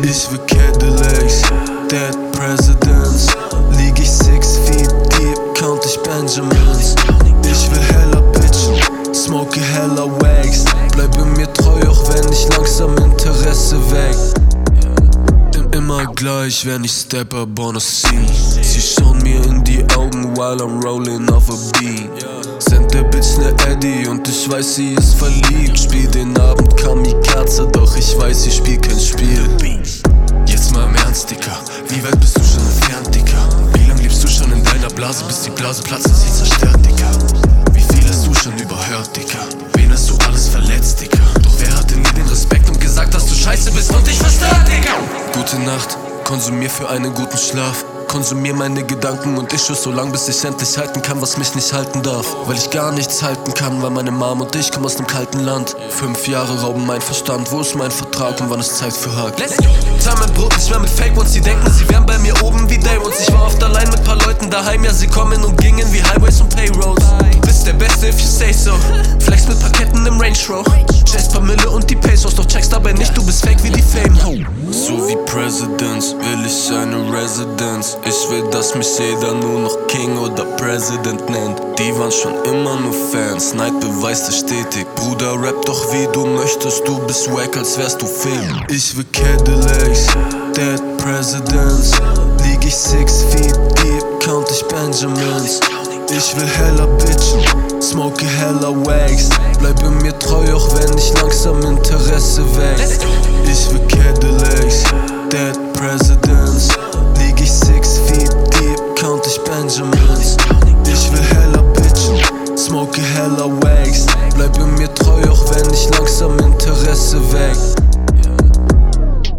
Ich will Cadillacs, Dead Presidents. Lieg ich 6 feet deep, count ich Benjamins. Ich will heller bitchen, smoke heller Wags. Bleibe mir treu, auch wenn ich langsam Interesse weg. Immer gleich, wenn ich step up on a scene. Sie schauen mir in die Augen while I'm rolling off a beat. Send der Bitch ne Eddie und ich weiß, sie ist verliebt. Spiel den Abend Kamikaze, doch ich weiß, sie spielt kein Spiel. Jetzt mal im Ernst, Dicker, wie weit bist du schon entfernt, Dicker? Wie lang lebst du schon in deiner Blase, bis die Blase platzt und sie zerstört, Dicker? Wie viel hast du schon überhört, Dicker? Wen hast du alles verletzt, Dicker? Doch wer hatte nie den Respekt und gesagt, dass du scheiße bist und dich verstört, Dicker? Gute Nacht, konsumier für einen guten Schlaf. Konsumier meine Gedanken und ich schuss so lang, bis ich endlich halten kann, was mich nicht halten darf. Weil ich gar nichts halten kann, weil meine Mom und ich kommen aus dem kalten Land. 5 Jahre rauben mein Verstand, wo ist mein Vertrag und wann ist Zeit für Hack? Zahl mein Brot nicht mehr mit Fake Ones, die denken, sie wären bei mir oben wie Day Ones. Ich war oft allein mit paar Leuten daheim, ja sie kommen und gingen wie Highways und Payroads. Du bist der Beste if you say so, flex mit Parketten im Range Rover. Chase paar Mille und die Pesos, doch checkst dabei nicht, du bist fake wie die Fame. So wie Presidents will ich eine Residence. Ich will, dass mich jeder nur noch King oder President nennt. Die waren schon immer nur Fans, Neid beweist es stetig. Bruder, rap doch wie du möchtest, du bist wack, als wärst du Film. Ich will Cadillacs, Dead Presidents. Lieg ich 6 feet deep, count ich Benjamins. Ich will heller bitchen, smoke heller Wags. Bleibe mir treu, auch wenn ich langsam Interesse weg. Ich will Cadillacs, Dead Presidents. Lieg ich 6 feet deep, count ich Benjamins. Ich will heller bitchen, smoke heller Wags.